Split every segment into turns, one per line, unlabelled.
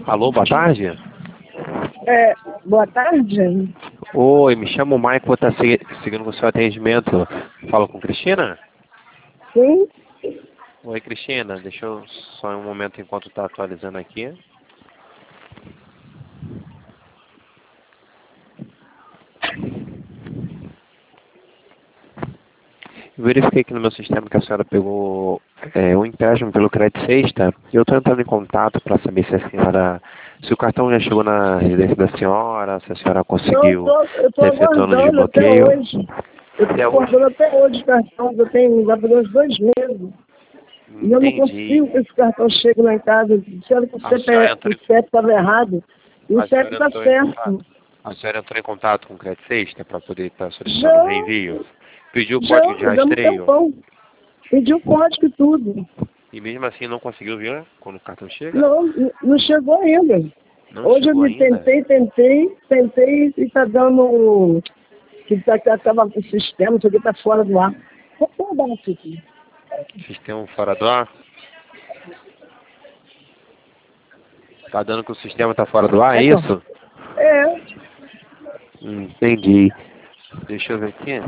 Alô, boa tarde?
Boa tarde.
Oi, me chamo Mike, vou estar seguindo com o seu atendimento. Fala com Cristina?
Sim.
Oi, Cristina, deixa eu só um momento enquanto está atualizando aqui. Eu verifiquei aqui no meu sistema que a senhora pegou um empréstimo pelo Crédito Sexta e eu estou entrando em contato para saber se o cartão já chegou na residência da senhora, se a senhora conseguiu
Eu tô
efetuando o
aguardando até
desbloqueio.
hoje. Eu tô aguardando até hoje o cartão, eu tenho já por uns 2 meses. E eu não
Entendi.
consigo que esse cartão chegue lá em casa. Disseram que o CEP estava errado. E o CEP está certo.
A senhora entrou em contato com o Crédito Sexta para poder estar solicitando o reenvio? Pediu o código de
Já um
rastreio?
tempão. Pedi o código e tudo.
E mesmo assim não conseguiu ver quando o cartão chega?
Não chegou ainda.
Não
Hoje
chegou
eu
ainda?
tentei e está dando que estava o sistema, isso aqui está fora do ar. Vou dar aqui.
Sistema fora do ar? Tá dando que o sistema tá fora do ar, é isso?
É.
Entendi. Deixa eu ver aqui.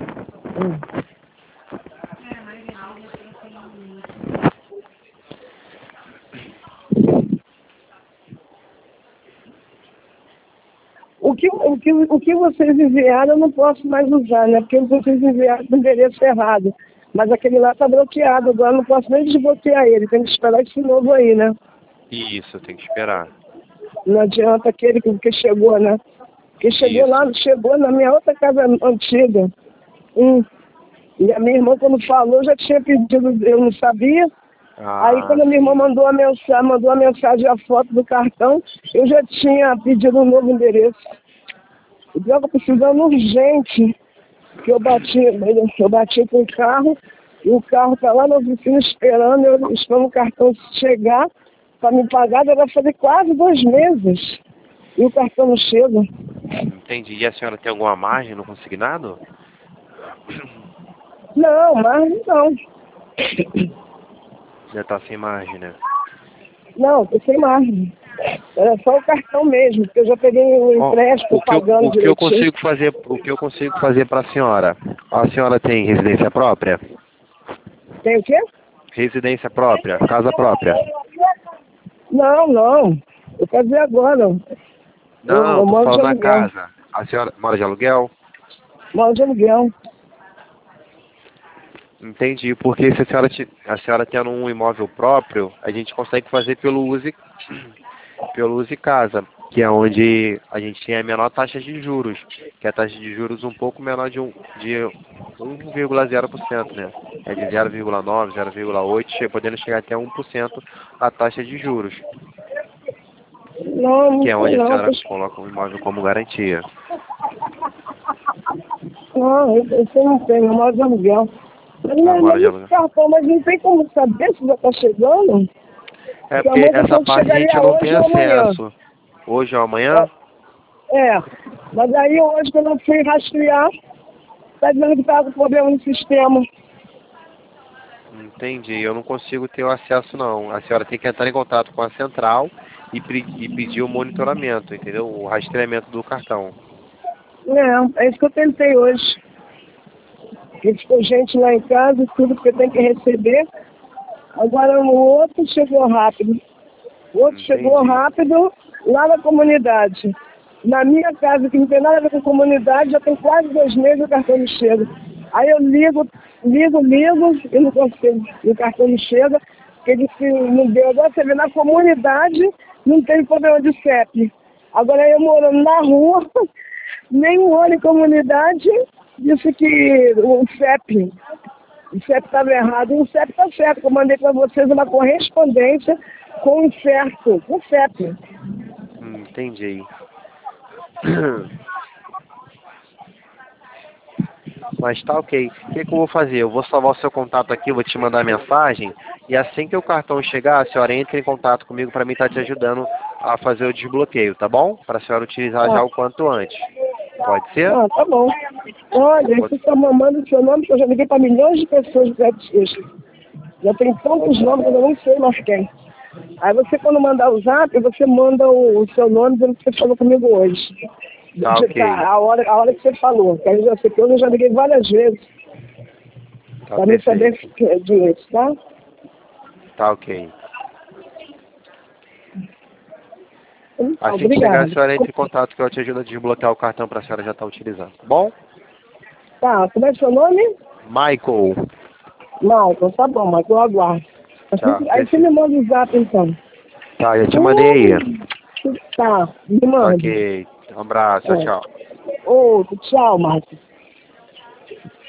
O que vocês enviaram eu não posso mais usar, né? Porque vocês enviaram do endereço errado. Mas aquele lá está bloqueado, agora eu não posso nem desbloquear ele. Tem que esperar esse novo aí, né?
Isso, tem que esperar.
Não adianta aquele que chegou, né? Que chegou na minha outra casa antiga. E a minha irmã, quando falou, já tinha pedido, eu não sabia. Aí quando a minha irmã mandou a mensagem, a foto do cartão, eu já tinha pedido um novo endereço. Eu estava precisando urgente, que eu bati com o carro, e o carro está lá na oficina esperando, eu esperando o cartão chegar para me pagar, vai fazer quase 2 meses. E o cartão não chega.
Entendi. E a senhora tem alguma margem no consignado?
Não, mas não.
Já tá sem margem, né?
Não, tô sem margem. Era só o cartão mesmo, porque eu já peguei um empréstimo pagando direitinho.
O que eu consigo fazer para a senhora tem residência própria?
Tem o quê?
Residência própria, casa própria.
Não. Vou fazer agora.
Não, tô falando na casa. A senhora mora de aluguel?
Moro de aluguel.
Entendi, porque se a senhora tendo um imóvel próprio, a gente consegue fazer pelo Use Casa, que é onde a gente tem a menor taxa de juros, que é a taxa de juros um pouco menor de 1,0%, né? É de 0,9, 0,8, podendo chegar até 1% a taxa de juros. Que é onde a senhora coloca o imóvel como garantia.
Não, eu não tenho, eu moro de aluguel. Mas não tem como saber se já está chegando?
É porque essa parte a gente não tem acesso. Hoje ou amanhã?
Mas aí hoje quando eu fui rastrear, está dizendo que estava com problema no sistema.
Entendi, eu não consigo ter o acesso não. A senhora tem que entrar em contato com a central e pedir o monitoramento, entendeu? O rastreamento do cartão.
É isso que eu tentei hoje. Porque ficou gente lá em casa, tudo que tem que receber. Agora o outro chegou rápido. O outro chegou rápido lá na comunidade. Na minha casa, que não tem nada a ver com comunidade, já tem quase 2 meses o cartão não chega. Aí eu ligo e não consigo. E o cartão não chega, porque ele disse, não deu. Agora você vê, na comunidade não tem problema de CEP. Agora eu morando na rua, nenhum ano em comunidade, disse que o CEP estava errado. E o CEP está certo, eu mandei para vocês uma correspondência com o CEP.
Entendi. Mas tá ok. O que eu vou fazer? Eu vou salvar o seu contato aqui, vou te mandar mensagem, e assim que o cartão chegar, a senhora entra em contato comigo para mim estar te ajudando a fazer o desbloqueio, tá bom? Para a senhora utilizar já o quanto antes. Pode ser?
Tá bom. Olha, você está mamando o seu nome, que eu já liguei para milhões de pessoas do Crédito Sexta. Já tem tantos nomes que eu nem sei mais quem. Aí você, quando mandar o zap, você manda o seu nome dizendo que você falou comigo hoje.
Tá, ok.
A hora que você falou. Que aí eu sei que eu já liguei várias vezes
Tá
para me saber
perfeito.
disso, tá?
Tá ok.
Então,
Assim que chegar, a
obrigada.
senhora entra em contato que eu te ajudo a desbloquear o cartão para a senhora já estar utilizando. Tá bom?
Tá, como é seu nome?
Michael.
Malcolm, tá bom, mas eu aguardo.
Tá,
Aí você me
perfeito.
manda o zap, então.
Tá, eu te mandei aí.
Tá, me
Tá
manda.
ok. Um abraço, tchau,
É.
tchau.
Outro, tchau, Márcio.